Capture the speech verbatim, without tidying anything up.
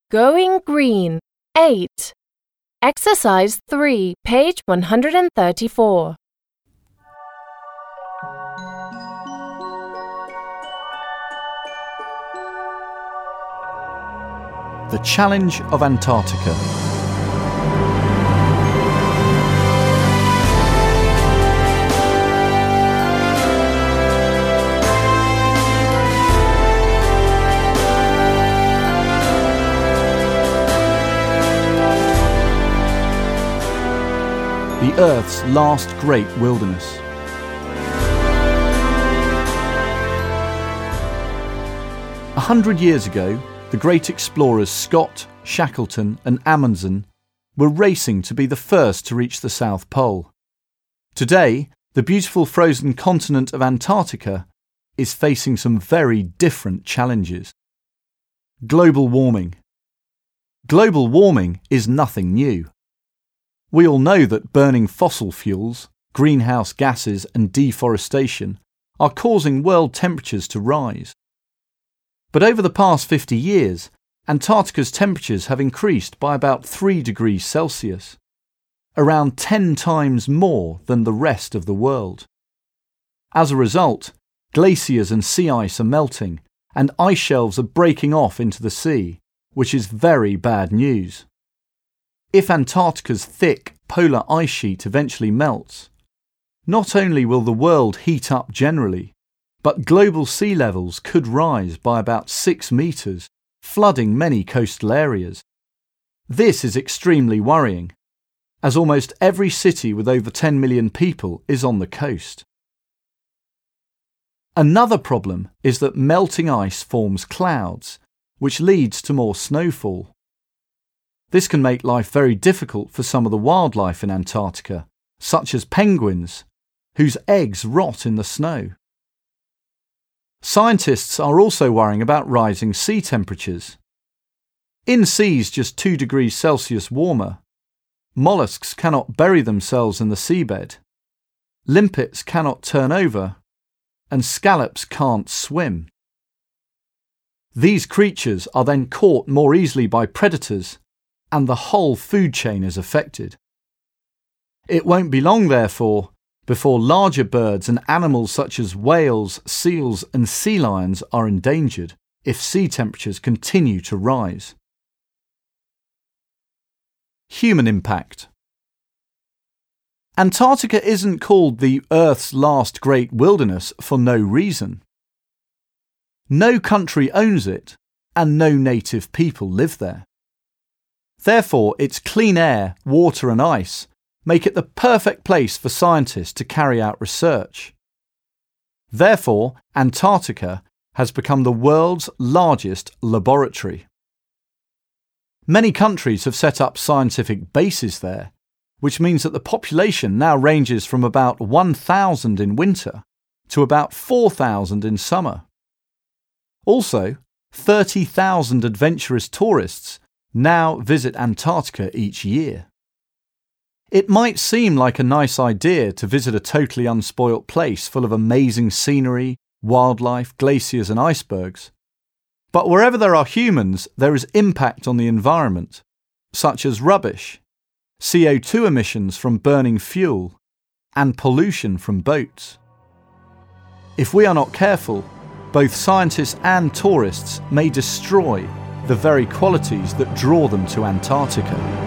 Going Green, eight. Exercise three, page one hundred thirty-four. The Challenge of Antarctica. The Earth's last great wilderness. A hundred years ago, the great explorers Scott, Shackleton and Amundsen were racing to be the first to reach the South Pole. Today, the beautiful frozen continent of Antarctica is facing some very different challenges. Global warming. Global warming is nothing new. We all know that burning fossil fuels, greenhouse gases and deforestation are causing world temperatures to rise. But over the past fifty years, Antarctica's temperatures have increased by about three degrees Celsius, around ten times more than the rest of the world. As a result, glaciers and sea ice are melting, and ice shelves are breaking off into the sea, which is very bad news. If Antarctica's thick polar ice sheet eventually melts, not only will the world heat up generally, but global sea levels could rise by about six metres, flooding many coastal areas. This is extremely worrying, as almost every city with over ten million people is on the coast. Another problem is that melting ice forms clouds, which leads to more snowfall. This can make life very difficult for some of the wildlife in Antarctica, such as penguins, whose eggs rot in the snow. Scientists are also worrying about rising sea temperatures. In seas just two degrees Celsius warmer, mollusks cannot bury themselves in the seabed, limpets cannot turn over, and scallops can't swim. These creatures are then caught more easily by predators, and the whole food chain is affected. It won't be long, therefore, before larger birds and animals such as whales, seals and sea lions are endangered if sea temperatures continue to rise. Human impact. Antarctica isn't called the Earth's last great wilderness for no reason. No country owns it, and no native people live there. Therefore, its clean air, water and ice make it the perfect place for scientists to carry out research. Therefore, Antarctica has become the world's largest laboratory. Many countries have set up scientific bases there, which means that the population now ranges from about one thousand in winter to about four thousand in summer. Also, thirty thousand adventurous tourists now visit Antarctica each year. It might seem like a nice idea to visit a totally unspoilt place full of amazing scenery, wildlife, glaciers and icebergs. But wherever there are humans, there is impact on the environment, such as rubbish, C O two emissions from burning fuel, and pollution from boats. If we are not careful, both scientists and tourists may destroy the very qualities that draw them to Antarctica.